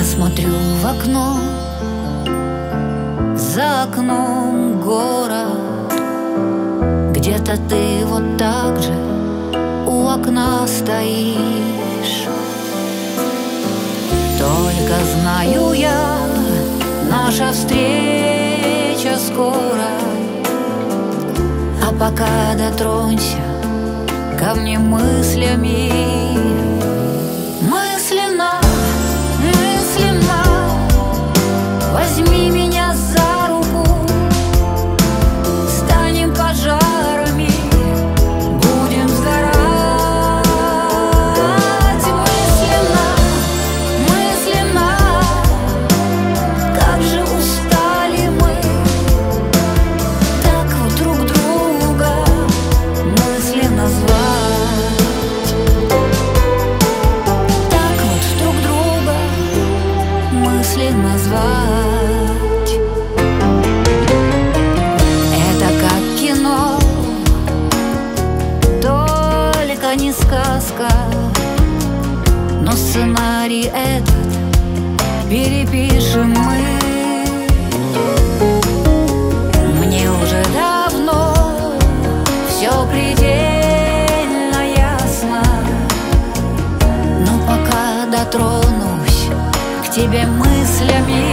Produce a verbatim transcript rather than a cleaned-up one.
смотрю в окно, за окном город. Где-то ты вот так же у окна стоишь. Только знаю я, наша встреча скоро. А пока дотронься ко мне мыслями. Мысленно, мысленно возьми меня за руку. Станем пожарами, будем сгорать. Мысленно, мысленно, как же устали мы так вот друг друга мысленно звать. Так вот друг друга мысленно звать. Это как кино, только не сказка, но сценарий этот перепишем мы. Мне уже давно все предельно ясно, но пока дотронусь к тебе мыслями.